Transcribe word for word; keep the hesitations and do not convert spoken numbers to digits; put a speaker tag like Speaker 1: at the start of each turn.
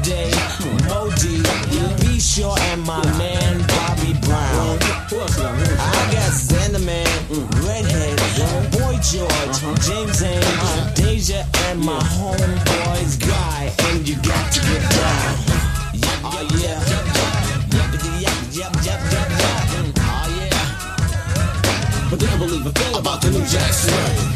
Speaker 1: Day, Modi, Be Sure, and my man Bobby Brown. I got Xanderman, Redhead, Boy George, James Haynes, Deja, and my homeboys Guy. And you got to get down. Oh yeah. Yep, yep, yep, yep, yep, yep. Oh yeah.
Speaker 2: But they don't believe a thing about the New Jack Swing.